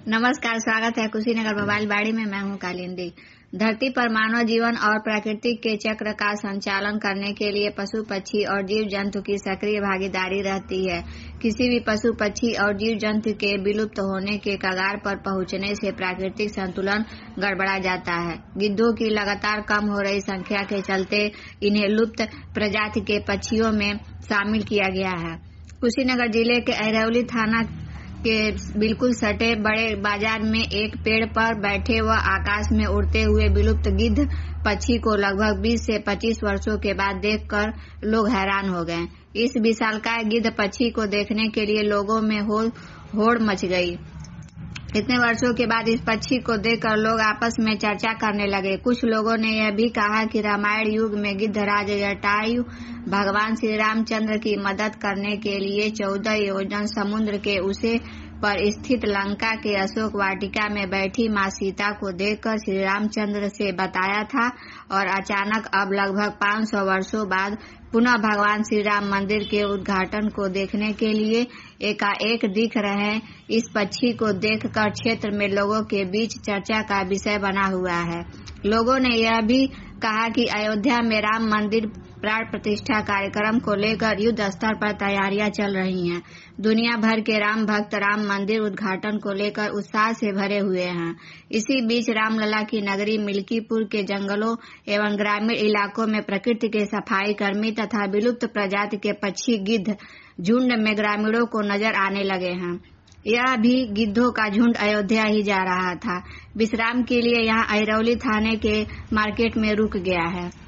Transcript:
नमस्कार, स्वागत है कुशीनगर मोबाइल बाड़ी में। मैं हूं कालिंदी। धरती पर मानव जीवन और प्रकृति के चक्र का संचालन करने के लिए पशु पक्षी और जीव जंतु की सक्रिय भागीदारी रहती है। किसी भी पशु पक्षी और जीव जंतु के विलुप्त होने के कगार पर पहुंचने से प्राकृतिक संतुलन गड़बड़ा जाता है। गिद्धों की लगातार कम हो रही संख्या के चलते इन्हें लुप्त प्रजाति के पक्षियों में शामिल किया गया है। कुशीनगर जिले के अहिरौली थाना के बिल्कुल सटे बड़े बाजार में एक पेड़ पर बैठे व आकाश में उड़ते हुए विलुप्त गिद्ध पक्षी को लगभग 20 से 25 वर्षों के बाद देखकर लोग हैरान हो गए। इस विशालकाय गिद्ध पक्षी को देखने के लिए लोगों में होड़ मच गई। इतने वर्षों के बाद इस पक्षी को देखकर लोग आपस में चर्चा करने लगे। कुछ लोगों ने यह भी कहा कि रामायण युग में गिद्धराज जटायु भगवान श्री रामचंद्र की मदद करने के लिए 14 योजन समुद्र के उसे पर स्थित लंका के अशोक वाटिका में बैठी मां सीता को देखकर श्री रामचंद्र से बताया था और अचानक अब लगभग 500 वर्षों बाद पुनः भगवान श्री राम मंदिर के उद्घाटन को देखने के लिए एकाएक दिख रहे इस पक्षी को देखकर क्षेत्र में लोगों के बीच चर्चा का विषय बना हुआ है। लोगों ने यह भी कहा कि अयोध्या में राम मंदिर प्राण प्रतिष्ठा कार्यक्रम को लेकर युद्ध स्तर पर तैयारियां चल रही हैं। दुनिया भर के राम भक्त राम मंदिर उद्घाटन को लेकर उत्साह से भरे हुए हैं। इसी बीच रामलला की नगरी मिल्कीपुर के जंगलों एवं ग्रामीण इलाकों में प्रकृति के सफाई कर्मी तथा विलुप्त प्रजाति के पक्षी गिद्ध झुंड में ग्रामीणों को नजर आने लगे हैं। यह भी गिद्धों का झुंड अयोध्या ही जा रहा था। विश्राम के लिए यहाँ अहिरौली थाने के मार्केट में रुक गया है।